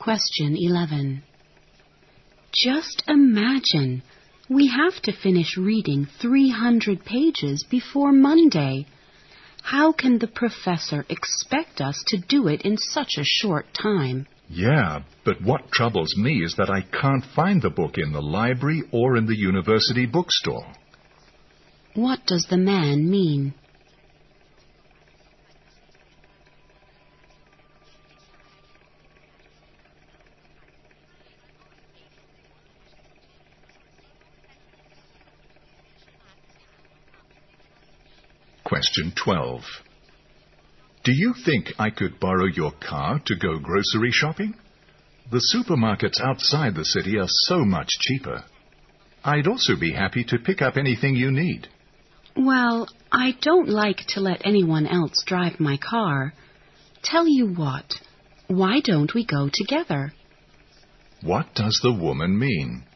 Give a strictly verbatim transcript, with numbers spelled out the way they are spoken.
Question eleven. Just imagine, we have to finish reading three hundred pages before Monday. How can the professor expect us to do it in such a short time? Yeah, but what troubles me is that I can't find the book in the library or in the university bookstore. What does the man mean? Question twelve. Do you think I could borrow your car to go grocery shopping? The supermarkets outside the city are so much cheaper. I'd also be happy to pick up anything you need. Well, I don't like to let anyone else drive my car. Tell you what, why don't we go together? What does the woman mean?